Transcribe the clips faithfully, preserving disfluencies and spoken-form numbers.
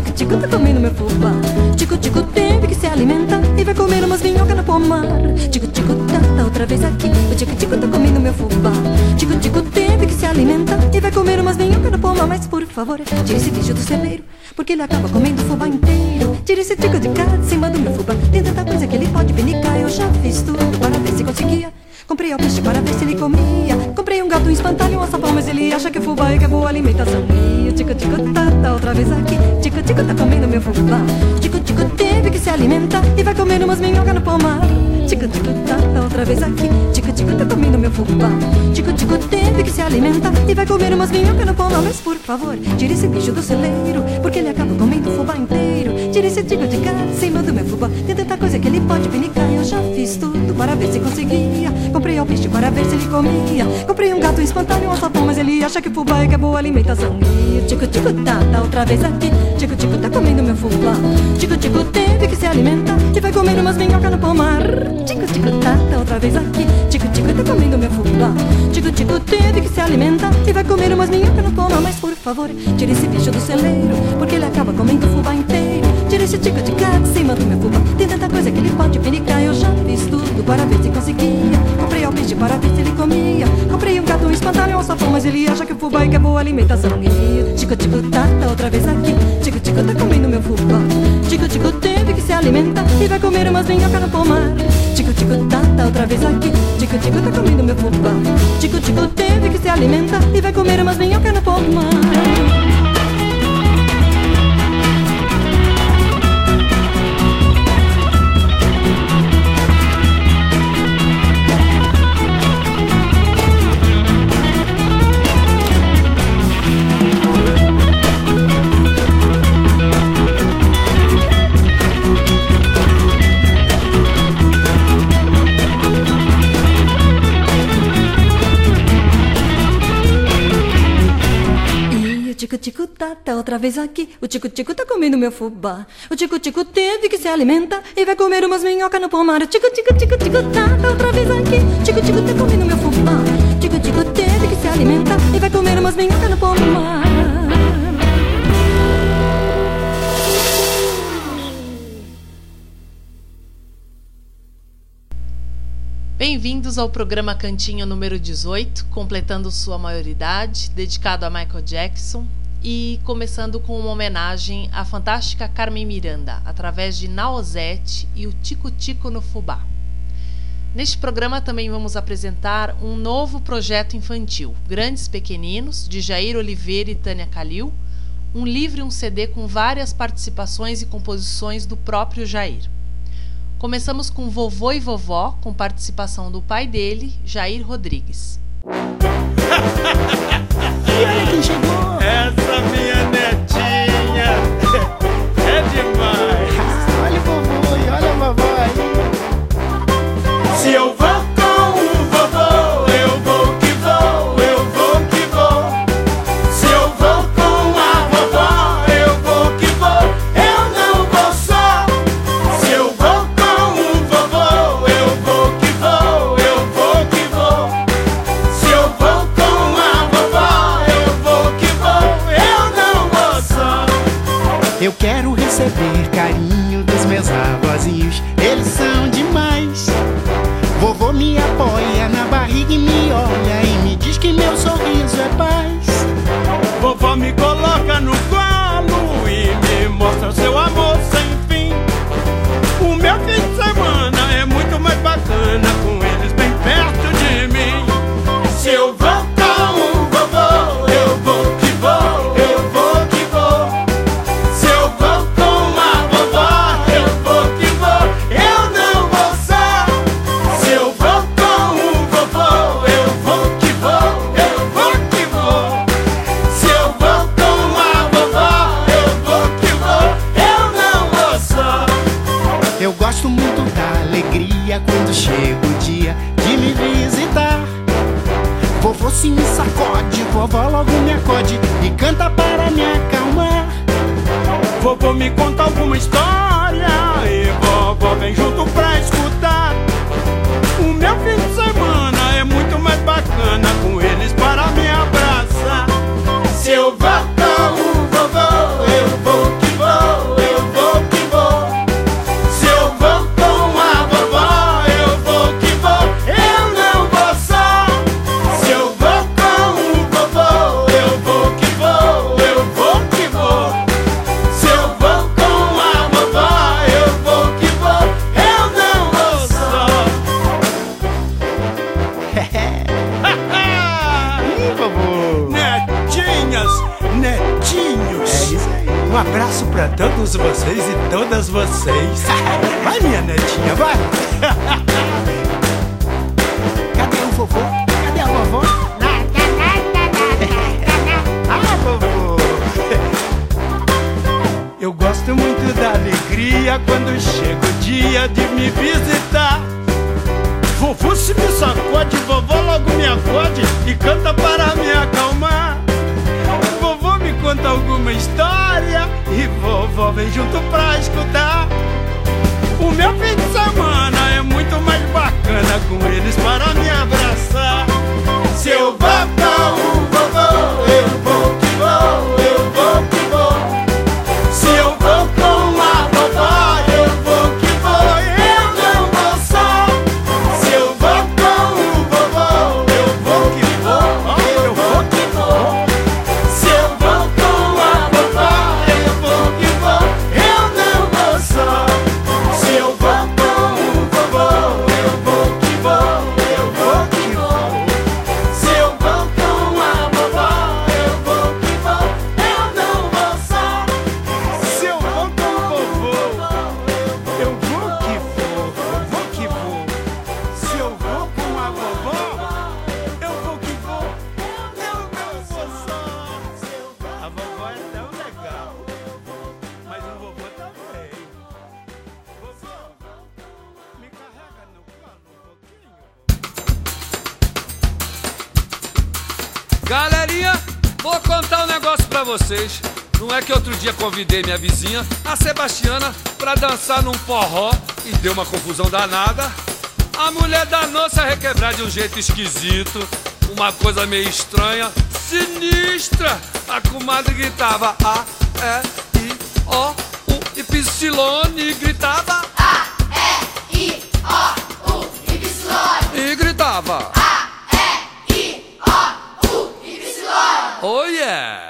tico-tico tá comendo meu fubá. Tico-tico teve que se alimentar e vai comer umas minhocas no pomar. Tico-tico tá, tá outra vez aqui, o tico-tico tá comendo meu fubá. Tico-tico teve que se alimentar e vai comer umas minhocas no pomar. Mas por favor, tire esse bicho do celeiro, porque ele acaba comendo o fubá inteiro. Tire esse tico de cá de cima do meu fubá. Tem tanta coisa que ele pode pinicar. Eu já fiz tudo para ver se conseguia. Comprei o peixe para ver se ele comia. Comprei um gato, um espantalho, um açapão, mas ele acha que o fubá é que é boa alimentação. E o tico-tico tá, tá outra vez aqui. Tico-tico tá comendo meu fubá. Tico-tico teve que se alimentar e vai comer umas minhocas no pomar. Tico-tico tá, tá outra vez aqui. Tico-tico tá comendo meu fubá. Tico-tico teve que se alimentar e vai comer umas minhocas no pomar. Mas por favor, tire esse bicho do celeiro, porque ele acaba comendo o fubá inteiro. Tire esse tico de cá de cima do meu fubá. Tem tanta coisa que ele pode pinicar. Eu já fiz tudo para ver se conseguia. Comprei o peixe para ver se ele comia. Comprei um gato, um espantalho, um açapão, mas ele acha que o fubá é que é boa alimentação. E o tico-tico tá, tá outra vez aqui. Tico-tico tá comendo meu fubá. Tico-tico teve que se alimentar e vai comer umas minhocas no pomar. Tico-tico tá, tá outra vez aqui. Tico-tico tá comendo meu fubá. Tico-tico teve que se alimentar e vai comer umas minhocas no pomar. Mas por favor, tire esse bicho do celeiro, porque ele acaba comendo o fubá inteiro. Tire esse tico de cá de cima do meu fubá. Tem tanta coisa que ele pode pinicar. Eu já fiz tudo para ver se conseguia. Comprei o peixe para ver se ele comia. Comprei um gato, um espantalho, um açapão, mas ele acha que o fubá é que é boa alimentação. E o tico-tico tá, tá outra vez aqui. Tico-tico tá comendo meu fubá. Tico-tico teve que se alimentar e vai comer umas minhocas no pomar. Tico-tico tá, tá outra vez aqui. Tico-tico tá comendo meu fubá. Tico-tico teve que se alimentar e vai comer umas minhocas no pomar. O tico-tico tá, tá outra vez aqui. O tico-tico tá comendo meu fubá. O tico-tico teve que se alimentar e vai comer umas minhocas no pomar. O tico-tico, tico-tico tá, tá outra vez aqui. Tico-tico tá comendo meu fubá. Tico-tico teve que se alimentar e vai comer umas minhocas no pomar. Bem-vindos ao programa Cantinho número dezoito, completando sua maioridade, dedicado a Michael Jackson e começando com uma homenagem à fantástica Carmen Miranda, através de Naozete e o Tico-Tico no Fubá. Neste programa também vamos apresentar um novo projeto infantil, Grandes Pequeninos, de Jair Oliveira e Tânia Calil, um livro e um C D com várias participações e composições do próprio Jair. Começamos com Vovô e Vovó, com participação do pai dele, Jair Rodrigues. E olha quem chegou! Essa minha netinha é demais! Ah, olha o vovô e olha a vovó aí! Se eu vou com o vovô, eu vou que vou, eu vou que vou. Se eu vou com a vovó, eu vou que vou, eu não vou só. Se eu vou com o vovô, eu vou que vou, eu vou que vou. Se eu vou com a vovó, eu vou que vou, eu não vou só. Eu quero receber carinho dos meus avózinhos, eles são demais. Vovô me apoia na barriga e me olha e me diz que meu sorriso é paz. Vovó me coloca no colo e me mostra seu amor sem fim. O meu fim de semana é muito mais bacana com eles bem perto de mim. Se eu vou com o vovô, eu vou que vou, eu vou que vou. Se eu vou com a vovó, eu vou que vou, eu não vou só. Se eu vou com o vovô, eu vou que vou, eu vou que vou. Se eu vou com a vovó, eu vou que vou, eu não vou só. Eu gosto muito da alegria quando chega o dia de me visitar. Vovô se me sacode, vovó logo me acode e canta para me acalmar. Vovô me conta alguma história e vovó vem junto pra escutar. O meu fim de semana é muito mais bacana com eles para me abraçar. Se eu vou com o vovô, eu vou que vou, Um abraço pra todos vocês e todas vocês. Vai, minha netinha, vai. Cadê o vovô? Cadê a vovó? Ah, vovô. Eu gosto muito da alegria quando chega o dia de me visitar. Vovô se me sacode, vovó logo me acode e canta para me acalmar. Vovô me conta alguma história e vovó vem junto pra escutar. O meu fim de semana é muito mais bacana com eles para me abraçar. Se eu vou com o vovô, eu vou que vou, eu vou que vou. Se eu vou com a vovó, eu vou que vou, eu não vou só. Se eu vou com o vovô, eu vou que vou, eu vou que vou. Se eu vou com a vovó, eu vou que vou, eu não vou só. Se eu vou com o vovô, eu vou que vou, eu vou que vou. Se eu vou com a vovó, eu vou que vou, eu não vou só. Se eu vou com o vovô, eu vou que vou, eu vou que vou. Se eu vou com a vovó, eu vou que vou, eu não vou só. A vovó é tão legal, mas o vovô também. Vovô, me carrega no colo um pouquinho. Galerinha, vou contar um negócio pra vocês. Não é que outro dia convidei minha vizinha, a Sebastiana, pra dançar num forró e deu uma confusão danada. A mulher danou-se a requebrar de um jeito esquisito, uma coisa meio estranha, sinistra. A comadre gritava A, E, I, O, U, e Psilone, gritava A, E, I, O, U, Y. e gritava A, E, I, O, U, Y. Oh yeah!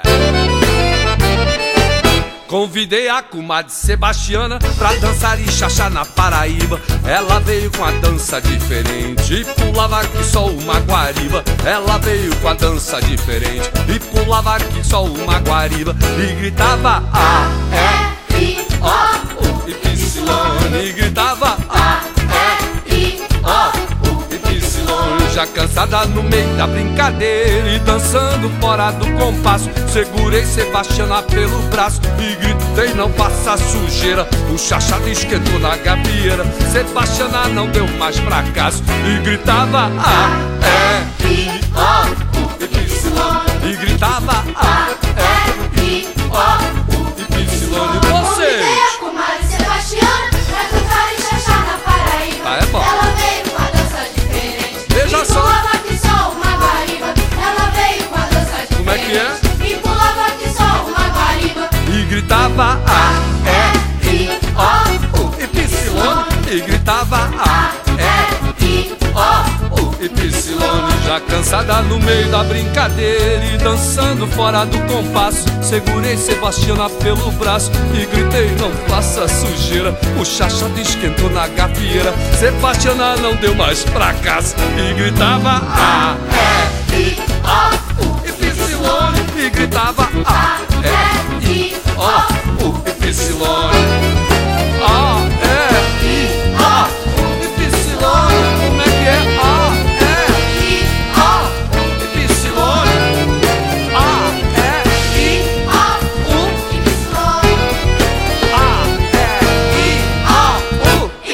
Convidei a comadre Sebastiana pra dançar e chachá na Paraíba. Ela veio com a dança diferente e pulava que só uma guariba. Ela veio com a dança diferente e pulava que só uma guariba. E gritava A, E, I, O, U, e Psilone. E gritava A, E, I, O, U, e Psilone. Já cansada no meio da brincadeira e dançando fora do compasso, segurei Sebastiana pelo braço e gritei: não faça sujeira. O chachado esquentou na gavieira, Sebastiana não deu mais fracasso e gritava A, E, I, O, U, e Psilone. E gritava A, E, I, O, U, e Psilone. Vocês! Convidei a comadre Sebastiana pra cantar e chachar na Paraíba. Ah, é bom. Ela veio com a dança diferente Veja e só. pulava que só uma guariba. Ela veio com a dança diferente. Como é que é? E pulava que só uma guariba. E gritava A, E, I, O, U, e Psilone. E gritava A, E, I, O, U, e Psilone. Já cansada no meio da brincadeira e dançando fora do compasso, segurei Sebastiana pelo braço e gritei: não faça sujeira. O chachado esquentou na gafieira, Sebastiana não deu mais fracasso e gritava A, E, I, O, U, e Psilone. E gritava A, E, I, O, U, e Psilone. A, E, I, O, U, e Psilone. Como é que é? A, E, I, O, U, e Psilone. A, E, I, O, U, e Psilone. A, E, I, O, U, e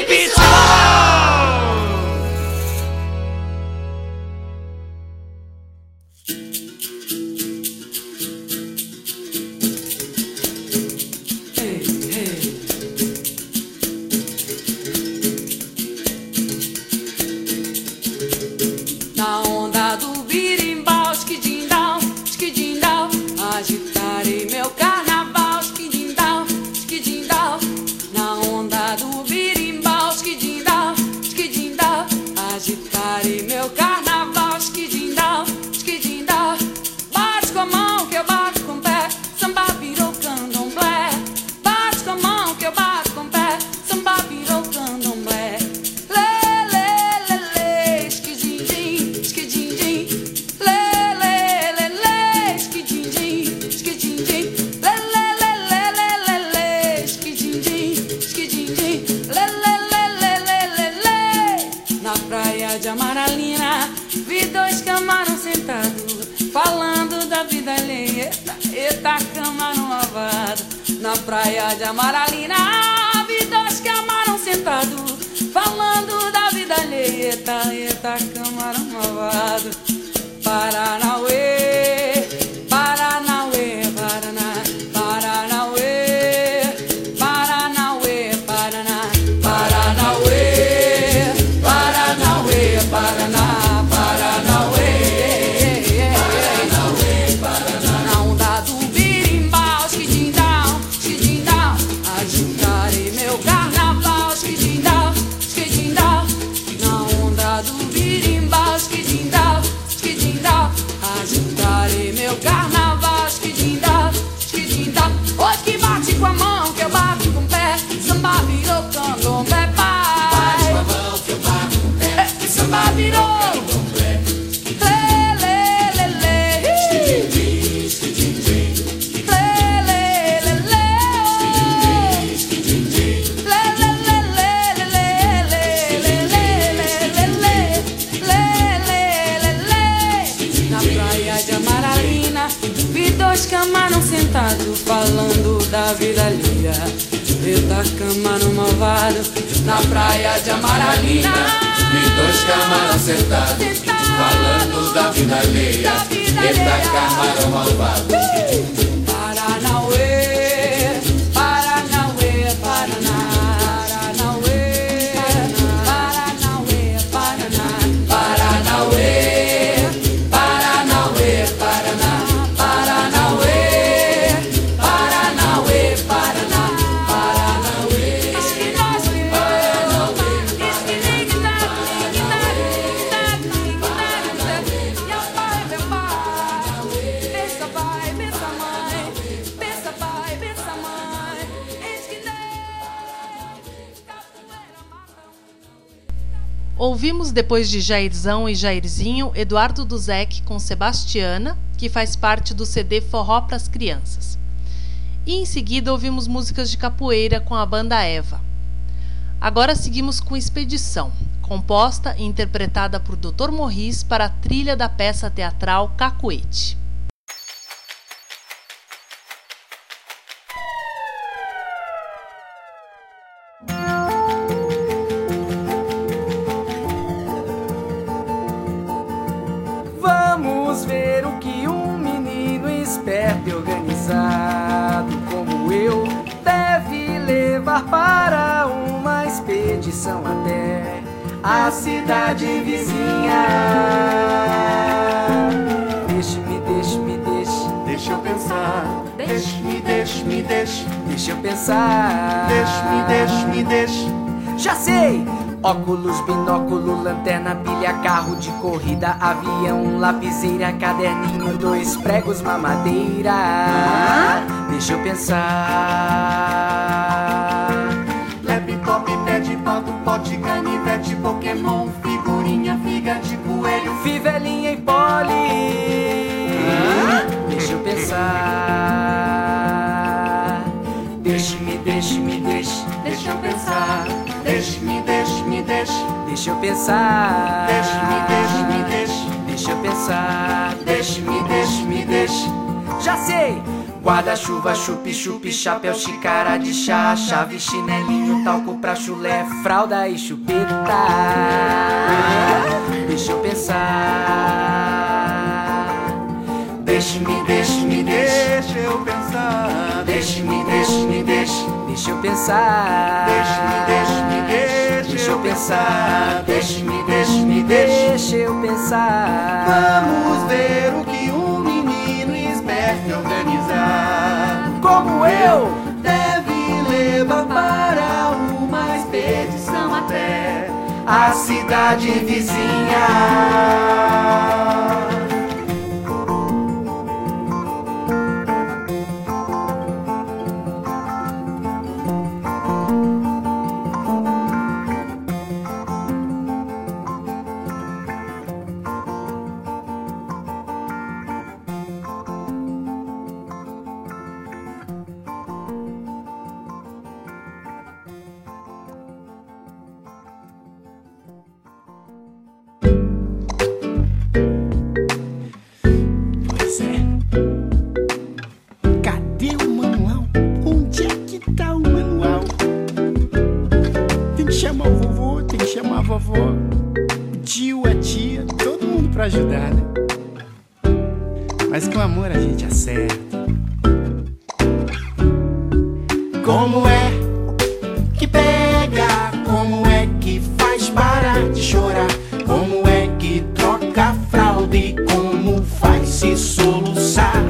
E Psilone. Psilone. praia de Amaralina, vi dois que amaram sentado, falando da vida alheia. Eita, eita, camarão malvado. Paranauê, Paranauê, Paraná, Paranauê, Paranauê, Paraná, Paranauê, Paranauê, Paraná, Paranauê, Paranauê, Paraná. Na onda do birimbau, esquidindau, esquidindau, ajuntarei meu carnaval, esquidindau, esquidindau. Na onda do birimbau, esquidindau, esquidindau, ajuntarei meu carnaval, esquidindau, esquidindau. Hoje que bate com a mão, que eu bato com o pé, samba virou candomblé, pai. Bate com a mão, que eu bato com o pé, é, samba virou candomblé. Lê, lê, lê, lê, esquidim, esquidim, lê, lê, lê, lê, esquidim, lê, lê, lê, lê, lê, lê, lê, lê, lê, lê, lê, lê. Na praia de Amaralina, vi dois camarão sentados, falando da vida alheia. Eita, camarão malvado. Na praia de Amaralina, Vi dois camarão sentados, falando da vida alheia. Eita, camarão malvado. Paranauê, Paranauê, Paraná, Paranauê, Paranauê, Paraná, Paranauê, Paranauê, Paraná, Paranauê, Paranauê, Paraná, Paranauê. Diz que nós vivemos, diz que ninguém tá, ninguém tá, ninguém tá, ninguém tá. E a pai, meu pai, pensa pai, pensa mãe, pensa pai, pensa mãe. Eis que nem capoeira mata um. Ouvimos depois de Jairzão e Jairzinho, Eduardo Duzec com Sebastiana, que faz parte do C D Forró pras Crianças. E em seguida ouvimos músicas de capoeira com a banda Eva. Agora seguimos com Expedição, composta e interpretada por doutor Morris para a trilha da peça teatral Cacuete. Vamos ver o que um menino esperto e organizado como eu deve levar para uma expedição até a cidade vizinha. Deixe-me, deixe-me, deixe, Deixa eu pensar, deixe-me, deixe-me, deixe, deixa eu pensar. deixe-me, deixe-me, deixe. Já sei! Óculos, binóculo, lanterna, pilha, carro de corrida, avião, lapiseira, caderninho, dois pregos, mamadeira. Deixa eu pensar. Laptop, pé de pato, pote, canivete, Pokémon, figurinha, figa de coelho. Fivelinha e poli. Deixa eu pensar. Deixe-me, deixe-me, deixe, Deixa eu pensar, deixe-me, deixe-me, deixe, deixa eu pensar. deixe-me, deixe-me, deixe, Deixa eu pensar. deixe-me, deixe-me, deixe. Já sei! Guarda-chuva, chup-chup, chapéu, xícara de chá, chave, chinelinho, talco pra chulé, fralda e chupeta. Deixa eu pensar. Deixe-me, deixe-me, deixe eu pensar. Deixe-me, deixe-me, deixe, Deixa eu pensar. deixe-me, deixe-me, deixe Deixa eu pensar. Deixe-me, deixe-me, deixe. Deixa eu pensar. Vamos ver o que um menino esperto e organizado Como eu deve levar para uma expedição até a cidade vizinha. mas com amor a gente acerta. Como é que pega? Como é que faz parar de chorar? Como é que troca a fralda e como faz se soluçar?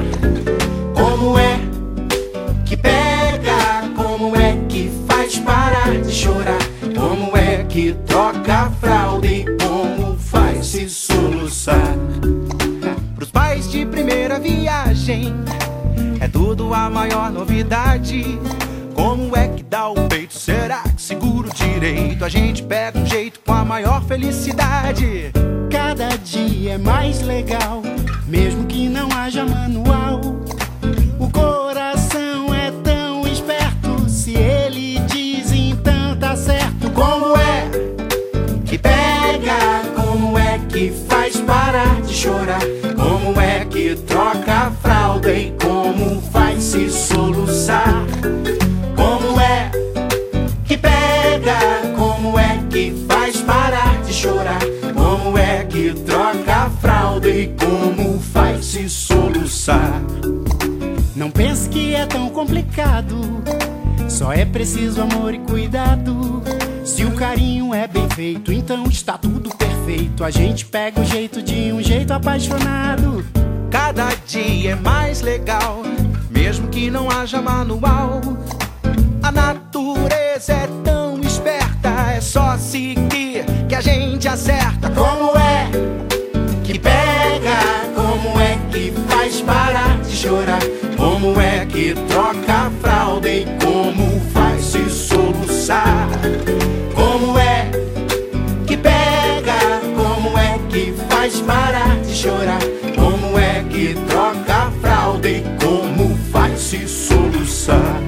Como é que pega? Como é que faz parar de chorar? Como é que troca a fralda e como faz se soluçar? Pros pais de primeira viagem é tudo a maior novidade. Como é que dá o peito? Será que seguro direito? A gente pega um jeito com a maior felicidade. Cada dia é mais legal, mesmo que não haja manual. O coração é tão esperto, se ele diz então tá certo. Como é que pega? Como é que faz parar de chorar? Como é que troca a fralda e como faz se soluçar? Como é que pega? Como é que faz parar de chorar? Como é que troca a fralda e como faz se soluçar? Não pense que é tão complicado, só é preciso amor e cuidado. Se o carinho é bem feito, então está tudo perfeito. A gente pega o jeito de um jeito apaixonado. Cada dia é mais legal, mesmo que não haja manual. A natureza é tão esperta, é só seguir que a gente acerta. Como é que pega? Como é que faz parar de chorar? Como é que troca a fralda e como faz se soluçar? Como é que pega? Como é que faz parar de chorar? Como é que troca a fralda e como faz se soluçar?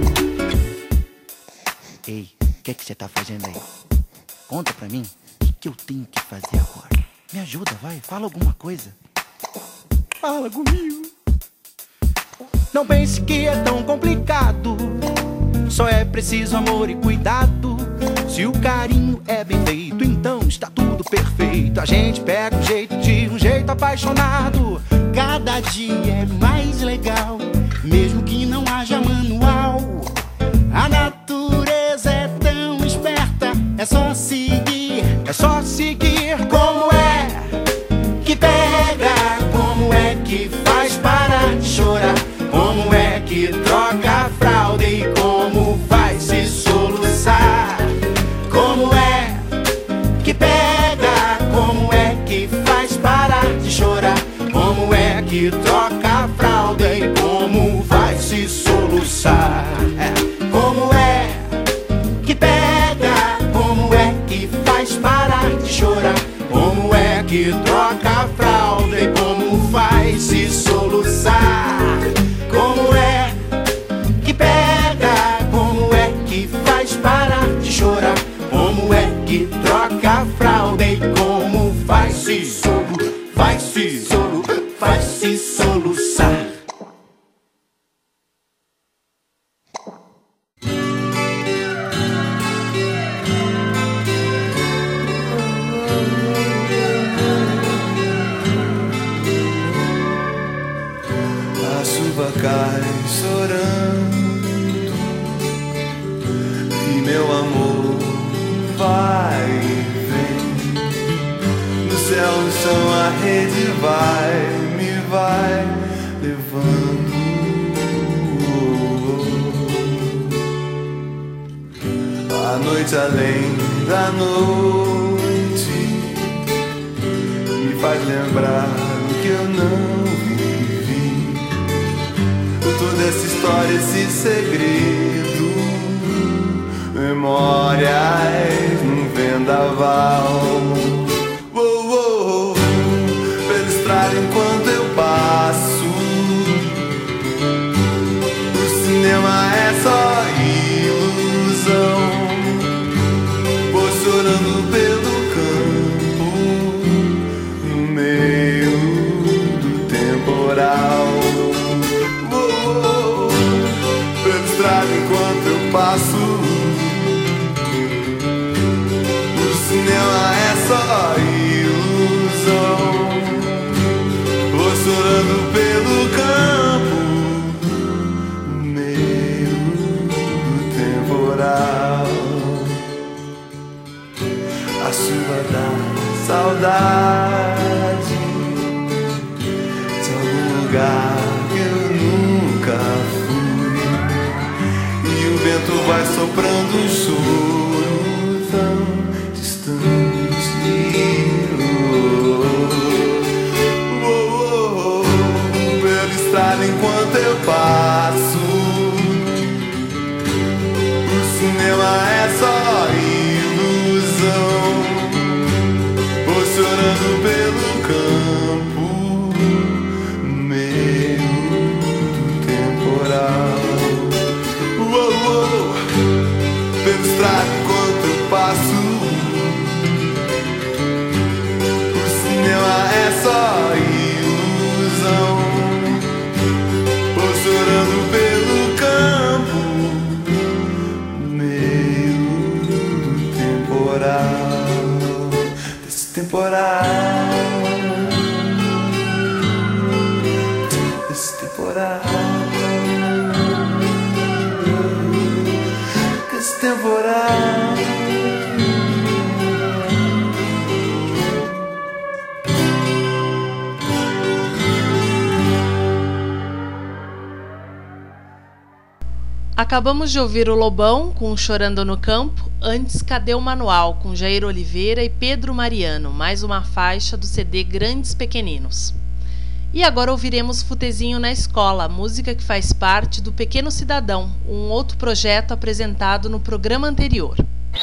Ei, o que é que você tá fazendo aí? Conta pra mim, o que, que eu tenho que fazer agora? Me ajuda, vai, fala alguma coisa. Fala comigo. Não pense que é tão complicado, só é preciso amor e cuidado. Se o carinho é bem feito, então está tudo perfeito. A gente pega um jeito de um jeito apaixonado. Cada dia é mais legal, mesmo que não haja manual. A natureza é tão esperta, é só seguir, é só seguir. Como é que pega? Como é que faz parar de chorar? Como é que troca a fralda e como faz se soluçar? Como é que pega? Como é que faz parar de chorar? Como é que troca a fralda e como faz se soluçar? Como é que pega? Como é que faz parar de chorar? Como é que troca a fralda e como faz se soluçar? Como é que pega? Como é que faz parar de chorar? Como é que troca a fralda e como faz se solu, faz se solu, faz se soluçar? A chuva cai chorando e meu amor vai e vem. No céu, no chão, a rede vai, me vai levando. A noite além da noite me faz lembrar o que eu não vivi. Toda essa história, esse segredo, memórias num vendaval. Oh, oh, oh, pela estrada enquanto eu passo, o cinema é só ilusão. Vou chorando pelo campo, no meio do temporal. Oh, oh, pela estrada enquanto eu passo, o cinema é lugar que eu nunca fui. E o vento vai soprando um choro tão distante. Oh, oh, oh, pela estrada enquanto eu passo. O cinema é só ilusão. Vou chorando pelo campo, meio temporal. Oh, oh, pela estrada enquanto eu passo. O cinema é só ilusão. Vou chorando pelo campo, meio temporal. Desse temporal. Desse temporal. Desse temporal. Acabamos de ouvir o Lobão com Chorando no Campo. Antes, Cadê o Manual, com Jair Oliveira e Pedro Mariano, mais uma faixa do C D Grandes Pequeninos. E agora ouviremos Futezinho na Escola, música que faz parte do Pequeno Cidadão, um outro projeto apresentado no programa anterior.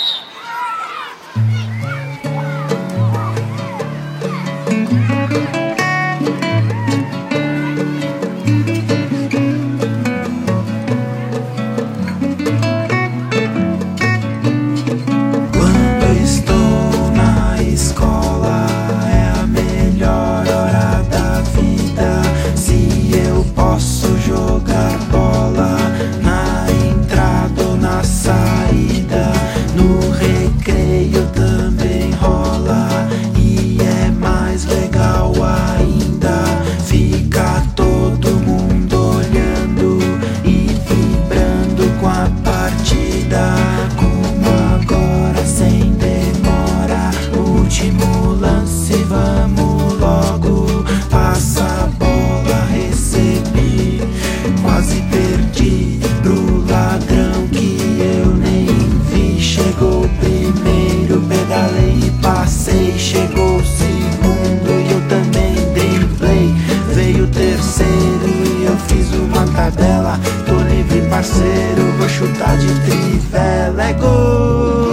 Parceiro, vou chutar de trivela, é gol.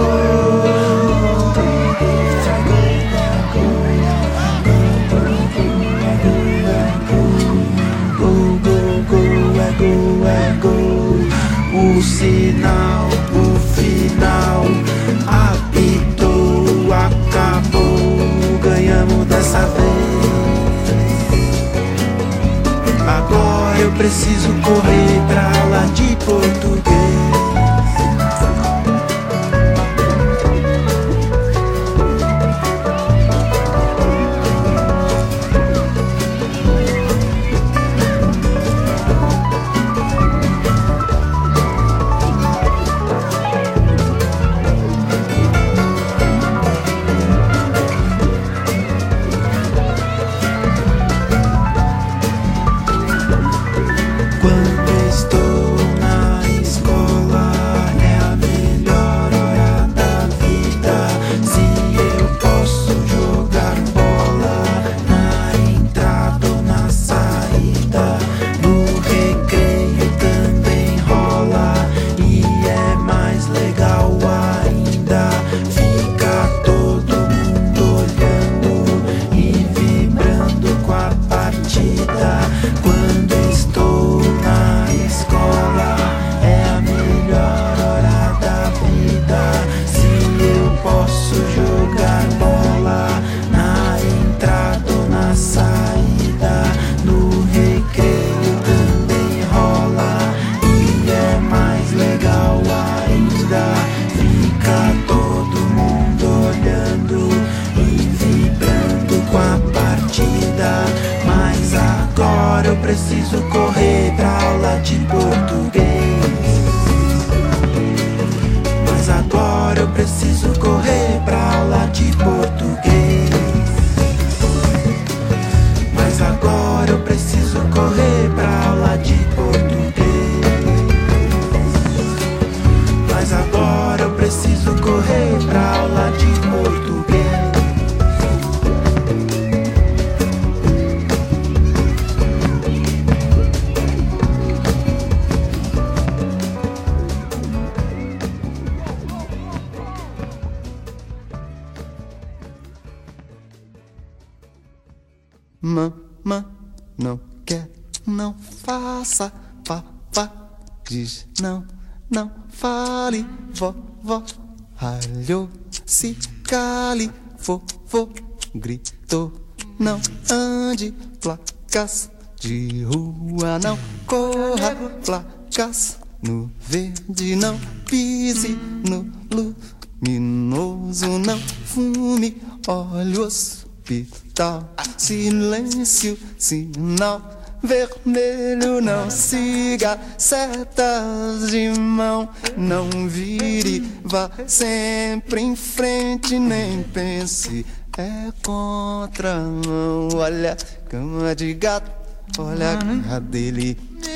Gol, gol, gol, é gol, é gol. O sinal, o final, apitou, acabou, ganhamos dessa vez. Agora eu preciso correr pra aula de português. Preciso correr pra aula de português. Mas agora eu preciso correr pra aula de português. Mas agora eu preciso correr. não quer, não faça, papá. Diz não, não fale, vovó. Ralhou, se cale, vovô. Gritou, não ande, placas de rua, não corra, placas no verde, não pise no luminoso, não fume, olha o hospital, silêncio, sinal vermelho, não siga setas de mão, não vire, vá sempre em frente, nem pense, é contramão. Olha, cama de gato, olha a cara dele.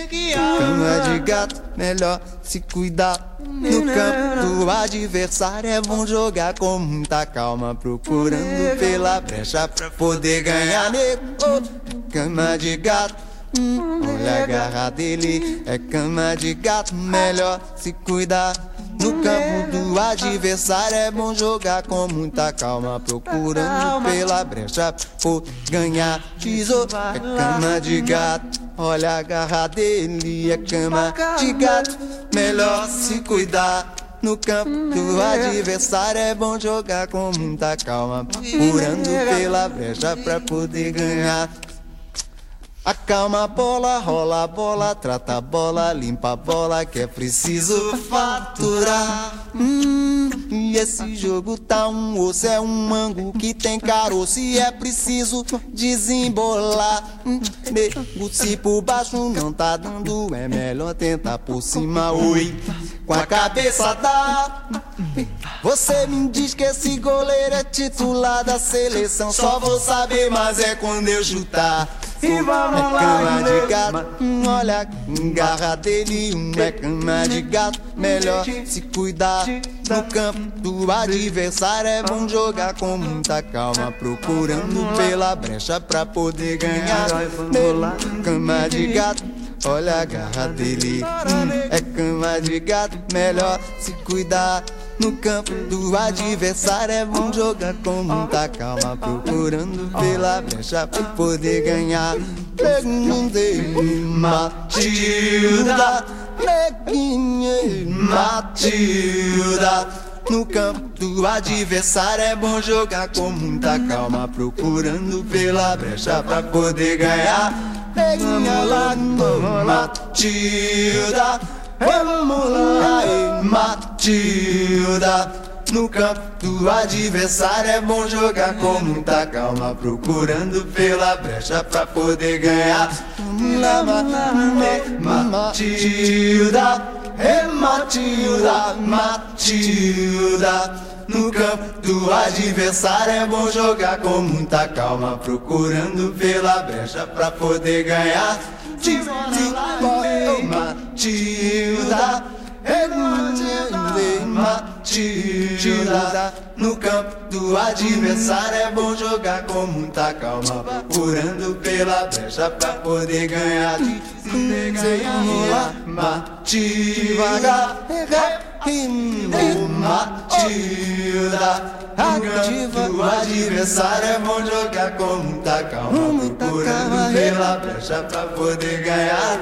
Cama de gato, melhor se cuidar. No campo do adversário é bom jogar com muita calma, procurando pela brecha pra poder ganhar, nego. Cama de gato, hum, olha a garra dele. É cama de gato, melhor se cuidar. No campo do adversário é bom jogar com muita calma, procurando pela brecha por ganhar tesouro. É cama de gato, olha a garra dele. É cama de gato, melhor se cuidar. No campo do adversário é bom jogar com muita calma, procurando pela brecha pra poder ganhar. Acalma a bola, rola a bola, trata a bola, limpa a bola, que é preciso faturar. Hum, e esse jogo tá um osso, é um mango que tem caroço e é preciso desembolar. Hum, nego, se por baixo não tá dando, é melhor tentar por cima. Oi, com a cabeça dá. Você me diz que esse goleiro é titular da seleção, só vou saber, mas é quando eu chutar. E vamos é cama de gato, hum, olha a garra dele. Hum, é cama de gato, melhor se cuidar. No campo do adversário é bom jogar com muita calma, procurando pela brecha pra poder ganhar. Cama de gato, olha a garra dele. Hum, é cama de gato, melhor se cuidar. No campo do adversário é bom jogar com muita calma, procurando pela brecha pra poder ganhar. Matilda, Matilda. No campo do adversário é bom jogar com muita calma, procurando pela brecha pra poder ganhar. Vamos lá, Matilda. Vamos lá, Matilda. No campo do adversário é bom jogar com muita calma, procurando pela brecha pra poder ganhar. Matilda, é Matilda, Matilda. No campo do adversário é bom jogar com muita calma, procurando pela brecha pra poder ganhar. Matilda, é Matilda. No campo do adversário é bom jogar com muita calma, procurando pela brecha pra poder ganhar. Matilda, Matilda. No campo do adversário é bom jogar com muita calma, procurando pela brecha pra poder ganhar.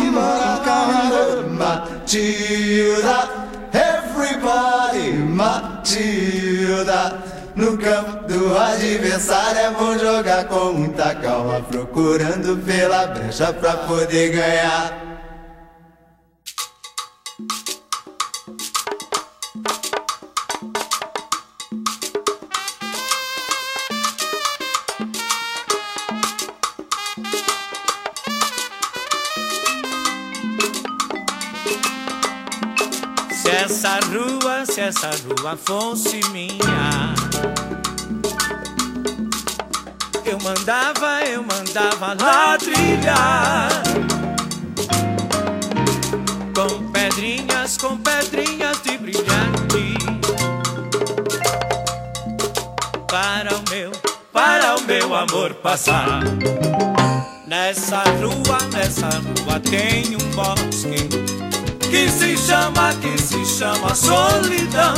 Matilda, everybody, Matilda. No campo do adversário é bom jogar com muita calma, procurando pela brecha pra poder ganhar. Se essa rua, se essa rua fosse minha, eu mandava, eu mandava ladrilhar com pedrinhas, com pedrinhas de brilhante, para o meu, para o meu amor passar. Nessa rua, nessa rua tem um bosque que se chama, que se chama solidão.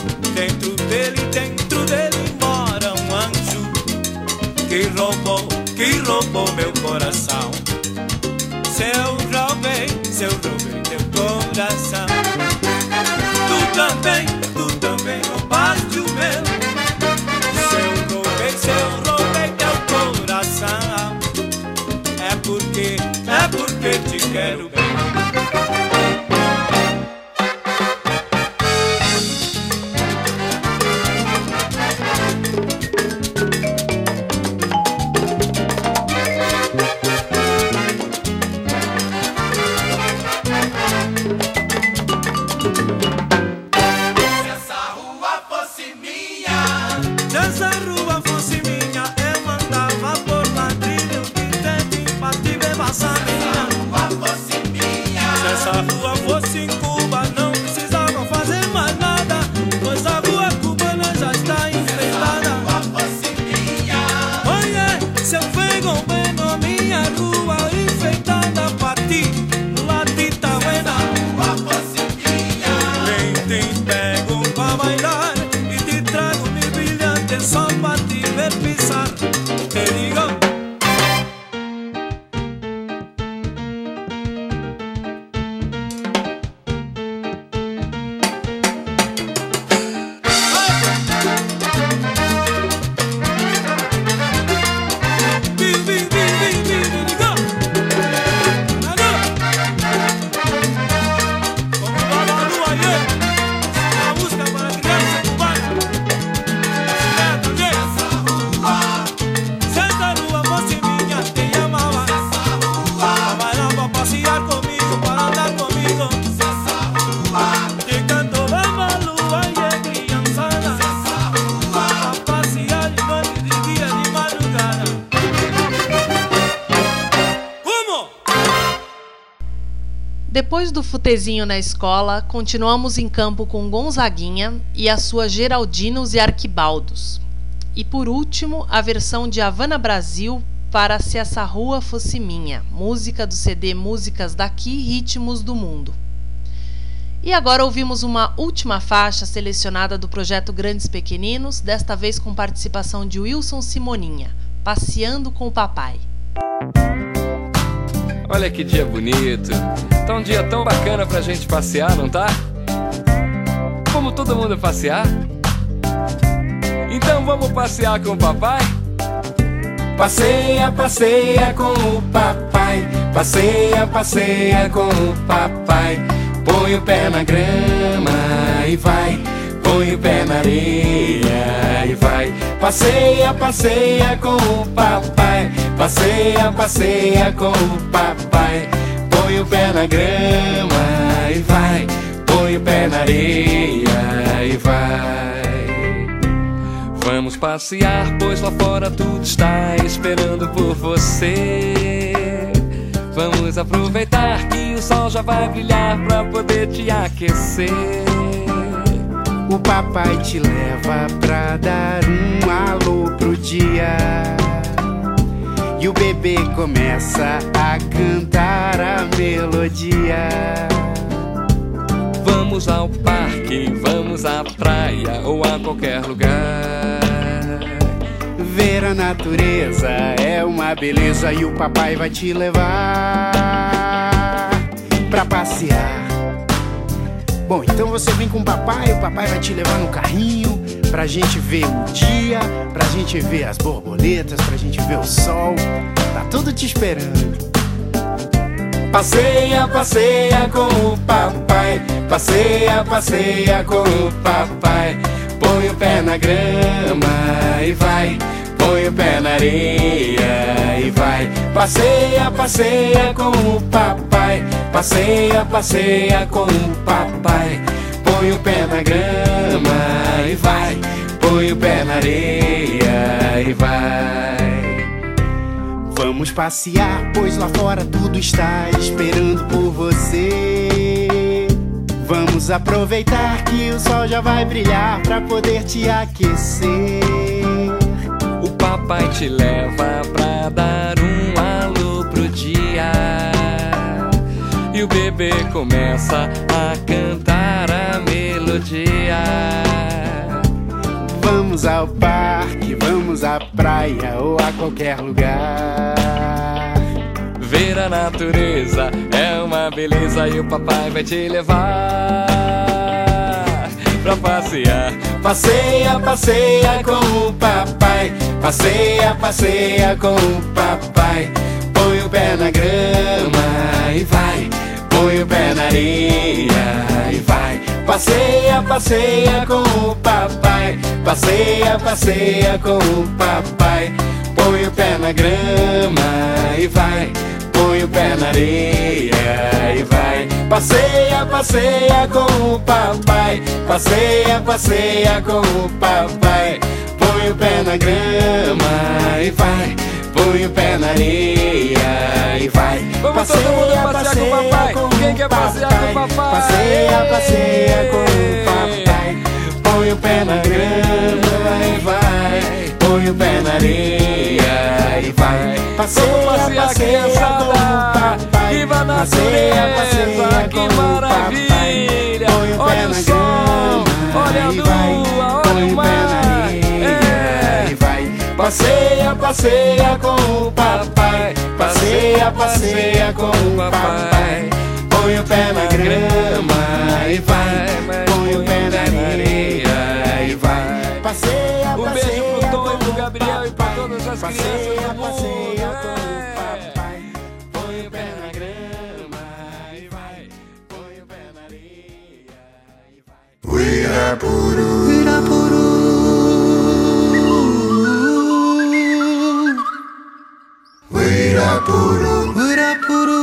Dentro dele, dentro dele mora um anjo que roubou, que roubou meu coração. Se eu roubei, se eu roubei teu coração, tu também, tu também roubaste o meu. Se eu roubei, se eu roubei teu coração, é porque, é porque te quero bem. Depois do futezinho na escola, continuamos em campo com Gonzaguinha e a sua Geraldinos e Arquibaldos. E por último, a versão de Havana Brasil para Se Essa Rua Fosse Minha, música do C D Músicas Daqui, Ritmos do Mundo. E agora ouvimos uma última faixa selecionada do projeto Grandes Pequeninos, desta vez com participação de Wilson Simoninha, Passeando com o Papai. Olha que dia bonito, tá um dia tão bacana pra gente passear, não tá? Vamos todo mundo passear? Então vamos passear com o papai? Passeia, passeia com o papai, passeia, passeia com o papai. Põe o pé na grama e vai, põe o pé na areia e vai. Passeia, passeia com o papai, passeia, passeia com o papai. Põe o pé na grama e vai, põe o pé na areia e vai. Vamos passear, pois lá fora tudo está esperando por você. Vamos aproveitar que o sol já vai brilhar pra poder te aquecer. O papai te leva pra dar um alô pro dia, e o bebê começa a cantar a melodia. Vamos ao parque, vamos à praia ou a qualquer lugar. Ver a natureza é uma beleza, e o papai vai te levar pra passear. Bom, então você vem com o papai, o papai vai te levar no carrinho pra gente ver o dia, pra gente ver as borboletas, pra gente ver o sol. Tá tudo te esperando. Passeia, passeia com o papai, passeia, passeia com o papai. Põe o pé na grama e vai, põe o pé na areia e vai. Passeia, passeia com o papai, passeia, passeia com o papai. Põe o pé na grama e vai, põe o pé na areia e vai. Vamos passear, pois lá fora tudo está esperando por você. Vamos aproveitar que o sol já vai brilhar pra poder te aquecer. O papai te leva pra dar um alô pro dia, e o bebê começa a cantar a melodia. Vamos ao parque, vamos à pra praia ou a qualquer lugar. Ver a natureza é uma beleza e o papai vai te levar pra passear. Passeia, passeia com o papai. Passeia, passeia com o papai. Põe o pé na grama e vai. Põe o pé na areia e vai. Passeia, passeia com o papai. Passeia, passeia com o papai. Põe o pé na grama e vai. Põe o pé na areia e vai. Passeia, passeia com o papai. Passeia, passeia com o papai. Põe o pé na grama e vai. Põe o pé na areia e vai. Vamos passeia, todo mundo passear com o papai. com Quem o quer passear com o papai? Passeia, passeia com o papai. Põe o pé na grama e vai. Põe o pé na areia e vai. Passeia, passeia, passeia com o papai. Viva a natureza, que maravilha. Olha o sol, olha a lua, olha o mar. É. Passeia, passeia com o papai. Passeia, passeia com o papai. Põe o pé na grama e vai. Põe o pé na areia e vai. Passeia, Um beijo pro Tom e pro Gabriel e pra todas as crianças do mundo. Passeia com o papai. Põe o pé na grama e vai. Põe o pé na areia e vai. Uirapuru, Uirapuru. Uirapuru, Uirapuru.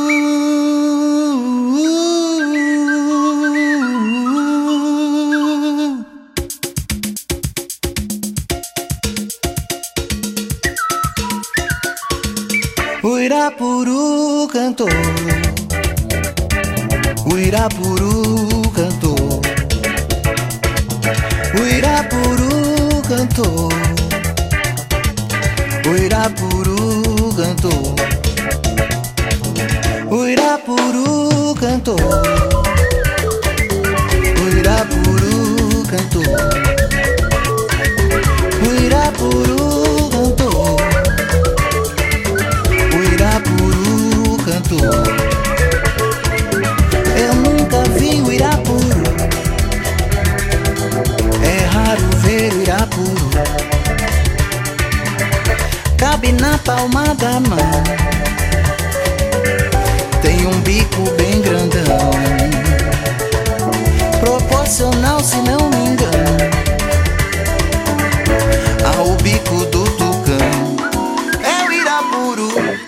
Uirapuru cantou, Uirapuru cantou, Uirapuru cantou, Uirapuru cantou, Uirapuru cantou, Uirapuru cantou, Uirapuru cantou, Uirapuru cantou. Eu nunca vi o Uirapuru, é raro ver o Uirapuru. Cabe na palma da mão, tem um bico bem grandão, proporcional, se não me engano, ao bico do tucano. É o Uirapuru.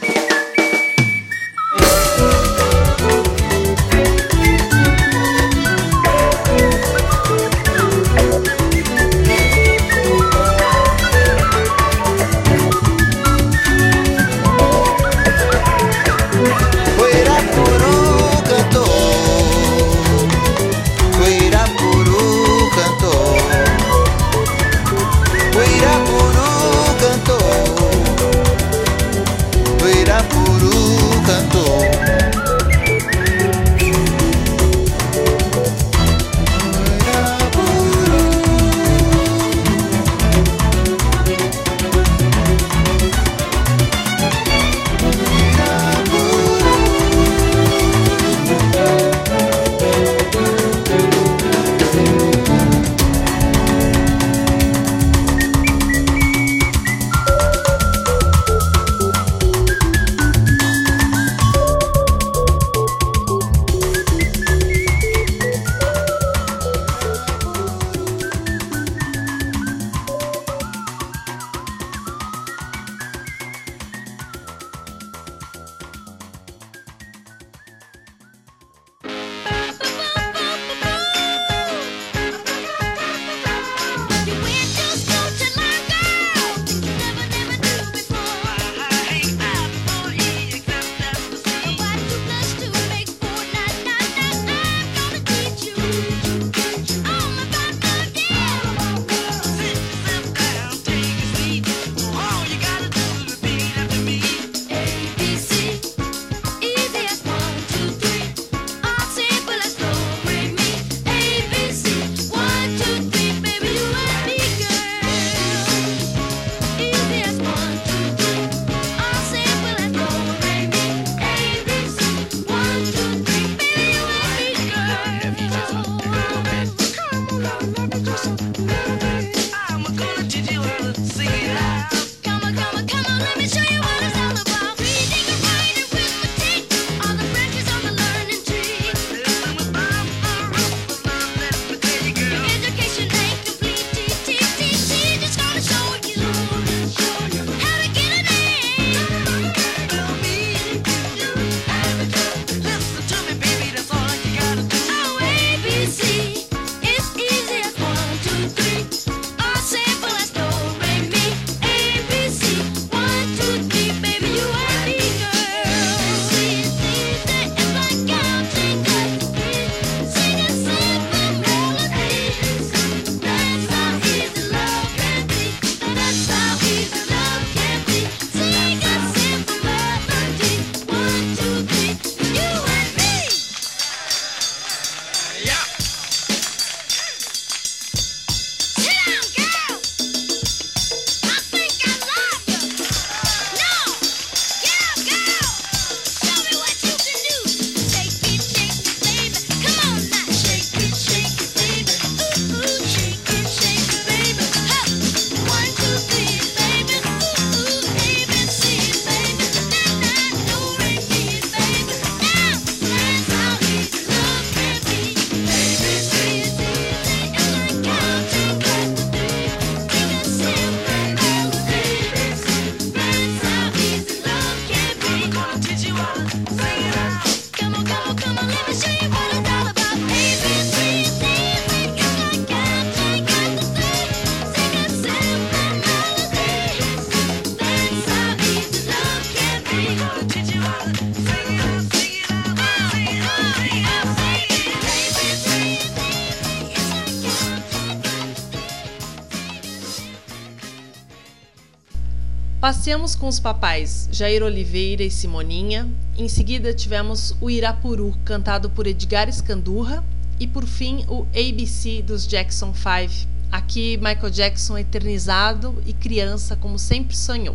Passeamos com os papais Jair Oliveira e Simoninha. Em seguida tivemos o Irapuru, cantado por Edgar Escandurra. E por fim o A B C dos Jackson Five. Aqui Michael Jackson eternizado e criança como sempre sonhou.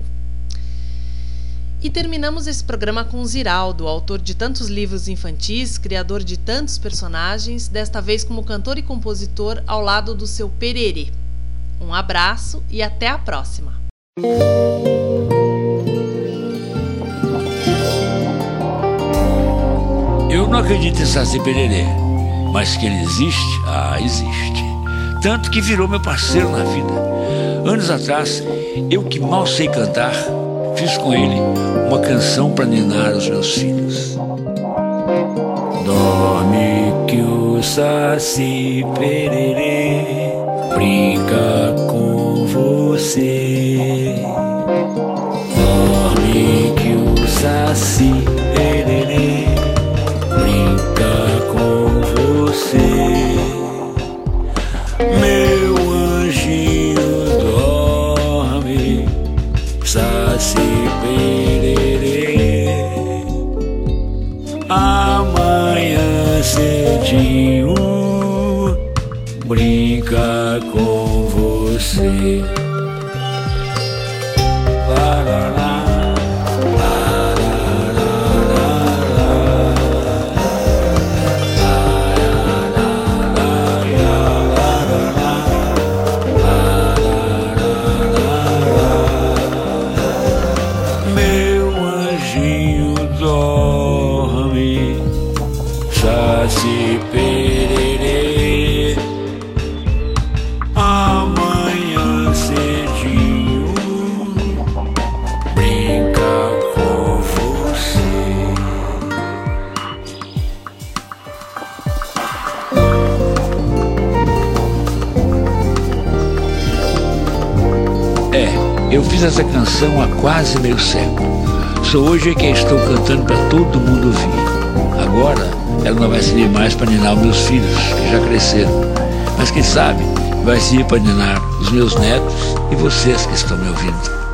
E terminamos esse programa com Ziraldo, autor de tantos livros infantis, criador de tantos personagens, desta vez como cantor e compositor ao lado do seu Pererê. Um abraço e até a próxima! Eu não acredito em Saci Pererê, mas que ele existe, ah, existe. Tanto que virou meu parceiro na vida. Anos atrás, eu que mal sei cantar, fiz com ele uma canção para ninar os meus filhos. Dorme que o Saci Pererê brinca com você. Dorme que o Saci Pererê brinca com você. Meu anjinho dorme, Saci Pererê. Amanhã cedinho brinca com você. Lá, lá, lá. Saci Pererê, amanhã cedinho brinca com você. É, eu fiz essa canção há quase meio século. Só hoje é que estou cantando para todo mundo ouvir. Agora ela não vai servir mais para ninar os meus filhos, que já cresceram. Mas quem sabe vai servir para ninar os meus netos e vocês que estão me ouvindo.